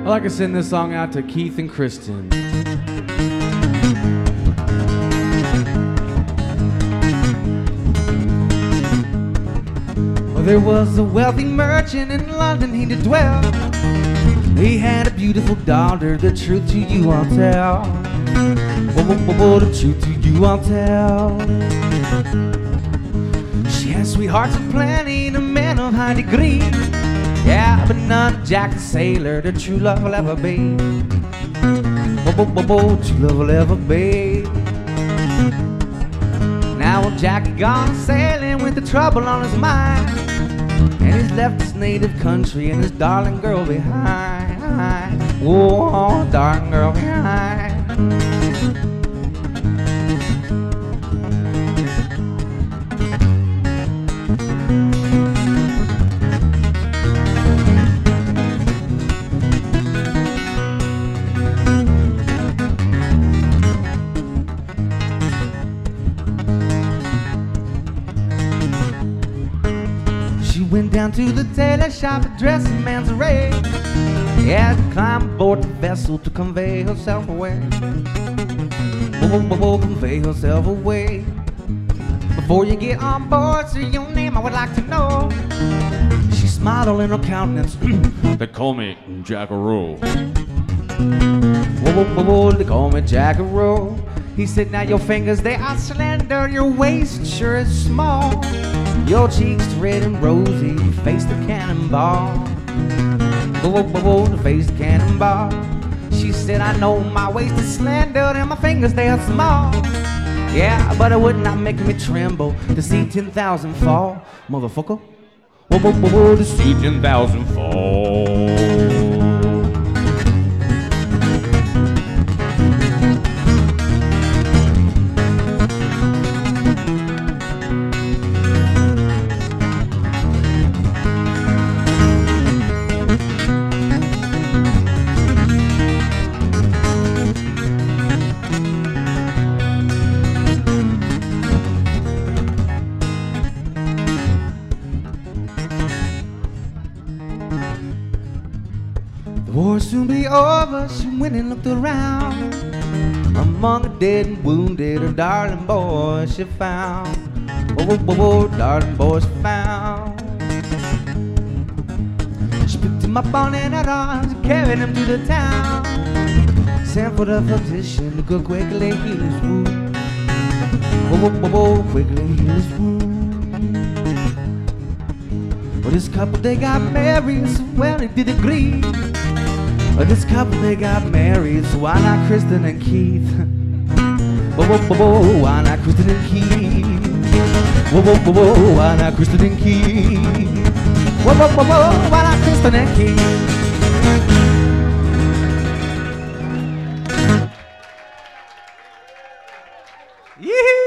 I'd like to send this song out to Keith and Kristen. Well, there was a wealthy merchant in London, he did dwell. He had a beautiful daughter, the truth to you I'll tell. The truth to you I'll tell. She has sweethearts aplenty, the men of high degree. Yeah, but none Jack the sailor, the true love will ever be. True love will ever be. Now Jack had gone sailing with the trouble on his mind, and he's left his native country and his darling girl behind. Oh, darling girl behind. Went down to the tailor shop to dress a man's array. He had to climb aboard the vessel to convey herself away. Convey herself away. Before you get on board, say your name, I would like to know. She smiled all in her countenance. They call me Jackaroo. They call me Jackaroo. He said, now your fingers, they are slender, your waist sure is small. Your cheeks red and rosy, your face the cannonball. The face the cannonball. She said, I know my waist is slender and my fingers they are small. Yeah, but it would not make me tremble to see 10,000 fall, motherfucker. To see 10,000 fall. The war soon be over, she went and looked around. Among the dead and wounded, her darling boy she found. Darling boy she found. She picked him up on in her arms and carried him to the town. Sent for the physician to go quickly heal his wound. Quickly heal his wound. Well, this couple they got married, so well they did agree. This couple they got married, so why not Kristen and Keith? Why not Kristen and Keith? Why not Kristen and Keith? Why not Kristen and Keith? Yee-hoo!